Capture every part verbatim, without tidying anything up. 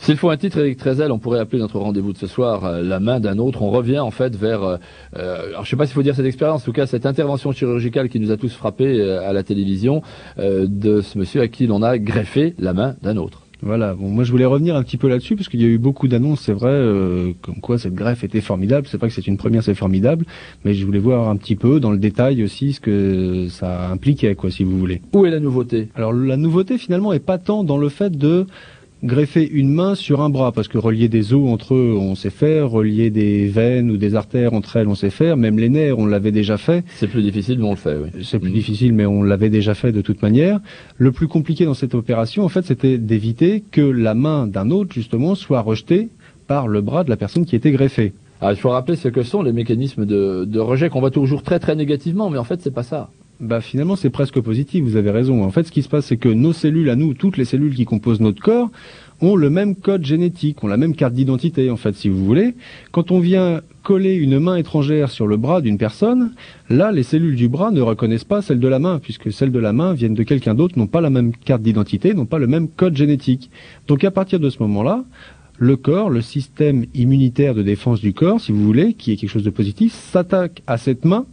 S'il faut un titre, Éric Trézel, on pourrait appeler notre rendez-vous de ce soir euh, la main d'un autre. On revient en fait vers, euh, euh, alors je sais pas s'il faut dire cette expérience, en tout cas cette intervention chirurgicale qui nous a tous frappés euh, à la télévision euh, de ce monsieur à qui l'on a greffé la main d'un autre. Voilà, bon, moi je voulais revenir un petit peu là-dessus parce qu'il y a eu beaucoup d'annonces, c'est vrai, euh, comme quoi cette greffe était formidable. C'est vrai que c'est une première, c'est formidable, mais je voulais voir un petit peu dans le détail aussi ce que ça impliquait, quoi, si vous voulez. Où est la nouveauté? Alors la nouveauté finalement est pas tant dans le fait de greffer une main sur un bras, parce que relier des os entre eux, on sait faire, relier des veines ou des artères entre elles, on sait faire, même les nerfs, on l'avait déjà fait. C'est plus difficile, mais on le fait, oui. C'est plus mmh. difficile, mais on l'avait déjà fait de toute manière. Le plus compliqué dans cette opération, en fait, c'était d'éviter que la main d'un autre, justement, soit rejetée par le bras de la personne qui était greffée. Alors, il faut rappeler ce que sont les mécanismes de, de rejet qu'on voit toujours très très négativement, mais en fait, c'est pas ça. Bah finalement c'est presque positif, vous avez raison. En fait ce qui se passe c'est que nos cellules à nous, toutes les cellules qui composent notre corps, ont le même code génétique, ont la même carte d'identité en fait si vous voulez. Quand on vient coller une main étrangère sur le bras d'une personne, là les cellules du bras ne reconnaissent pas celles de la main, puisque celles de la main viennent de quelqu'un d'autre, n'ont pas la même carte d'identité, n'ont pas le même code génétique. Donc à partir de ce moment-là, le corps, le système immunitaire de défense du corps, si vous voulez, qui est quelque chose de positif, s'attaque à cette main.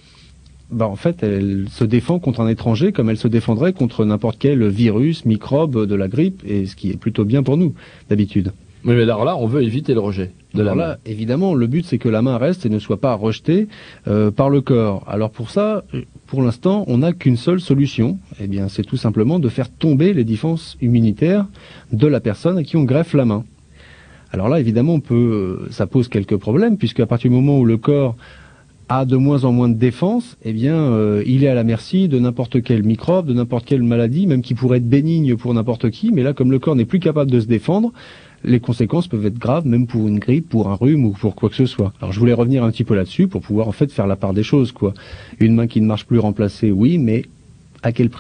Bah en fait, elle se défend contre un étranger comme elle se défendrait contre n'importe quel virus, microbe de la grippe, et ce qui est plutôt bien pour nous, d'habitude. Oui, mais alors là, on veut éviter le rejet de la main. Là, évidemment, le but c'est que la main reste et ne soit pas rejetée euh, par le corps. Alors pour ça, pour l'instant, on n'a qu'une seule solution. Eh bien, c'est tout simplement de faire tomber les défenses immunitaires de la personne à qui on greffe la main. Alors là, évidemment, on peut, ça pose quelques problèmes, puisque à partir du moment où le corps a de moins en moins de défense, eh bien, euh, il est à la merci de n'importe quel microbe, de n'importe quelle maladie, même qui pourrait être bénigne pour n'importe qui. Mais là, comme le corps n'est plus capable de se défendre, les conséquences peuvent être graves, même pour une grippe, pour un rhume ou pour quoi que ce soit. Alors, je voulais revenir un petit peu là-dessus pour pouvoir en fait faire la part des choses, quoi. Une main qui ne marche plus remplacée, oui, mais à quel prix ?